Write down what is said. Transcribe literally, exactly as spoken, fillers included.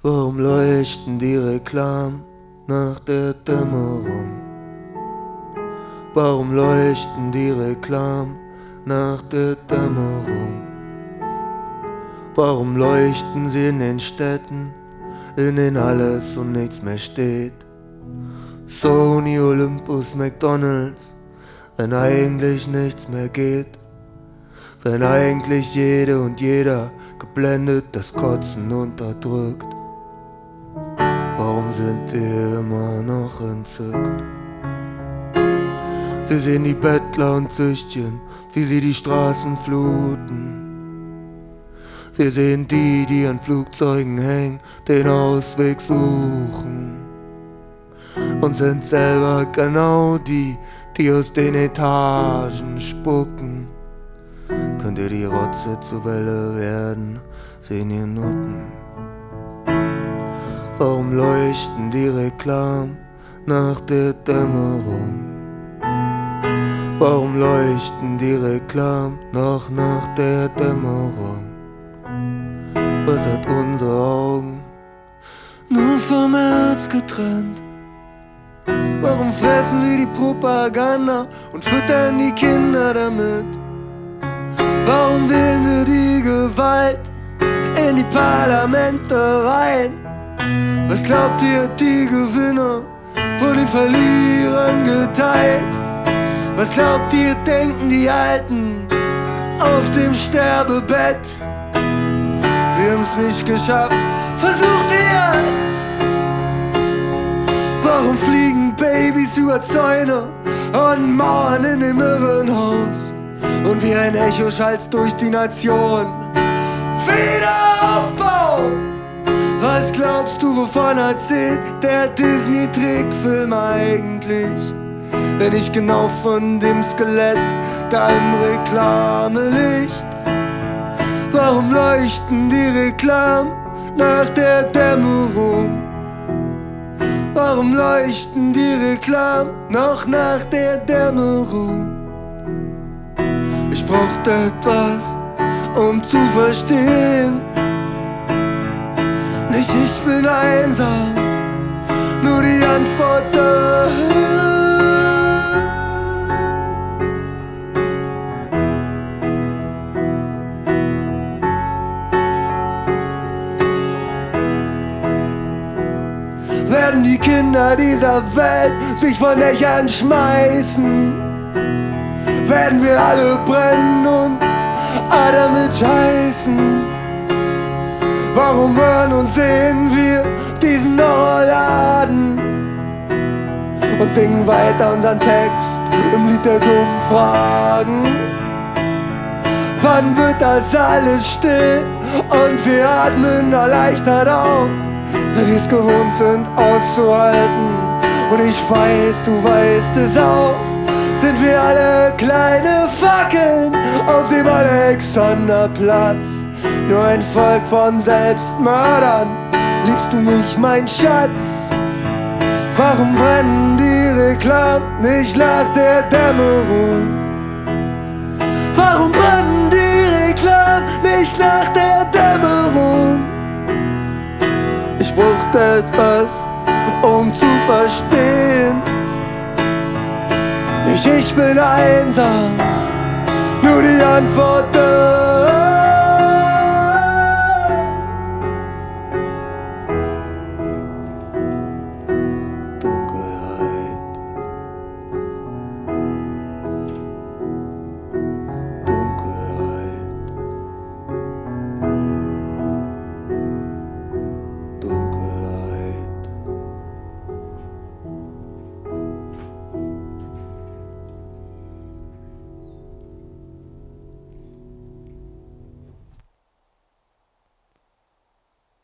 Warum leuchten die Reklamen nach der Dämmerung? Warum leuchten die Reklamen nach der Dämmerung? Warum leuchten sie in den Städten, in denen alles und nichts mehr steht? Sony, Olympus, McDonalds, wenn eigentlich nichts mehr geht. Wenn eigentlich jede und jeder geblendet das Kotzen unterdrückt. Warum sind wir immer noch entzückt? Wir sehen die Bettler und Züchtchen, wie sie die Straßen fluten. Wir sehen die, die an Flugzeugen hängen, den Ausweg suchen. Und sind selber genau die, die aus den Etagen spucken. Könnt ihr die Rotze zur Welle werden, sehen ihr Nutten. Warum leuchten die Reklamen nach der Dämmerung? Warum leuchten die Reklamen noch nach der Dämmerung? Was hat unsere Augen nur vom Herz getrennt? Warum fressen wir die Propaganda und füttern die Kinder damit? Warum wählen wir die Gewalt in die Parlamente rein? Was glaubt ihr, die Gewinner von den Verlierern geteilt? Was glaubt ihr, denken die Alten auf dem Sterbebett? Wir haben's nicht geschafft, versucht ihr's! Warum fliegen Babys über Zäune und Mauern in dem Irrenhaus? Und wie ein Echo schallt's durch die Nation. Wiederaufbau! Was glaubst du, wovon erzählt der Disney-Trickfilm eigentlich? Wenn nicht genau von dem Skelett da im Reklamelicht. Warum leuchten die Reklamen nach der Dämmerung? Warum leuchten die Reklamen noch nach der Dämmerung? Ich brauchte etwas, um zu verstehen. Nicht ich bin einsam, nur die Antwort da. Werden die Kinder dieser Welt sich von Dächern schmeißen? Werden wir alle brennen und alle mitscheißen? Warum hören und sehen wir diesen Horrorladen und singen weiter unseren Text im Lied der dummen Fragen? Wann wird das alles still und wir atmen erleichtert auf, weil wir es gewohnt sind auszuhalten? Und ich weiß, du weißt es auch. Sind wir alle kleine Fackeln auf dem Alexanderplatz? Nur ein Volk von Selbstmördern. Liebst du mich, mein Schatz? Warum brennen die Reklamen nicht nach der Dämmerung? Warum brennen die Reklamen nicht nach der Dämmerung? Ich brauchte etwas, um zu verstehen. Nicht ich bin einsam, nur die Antwort da.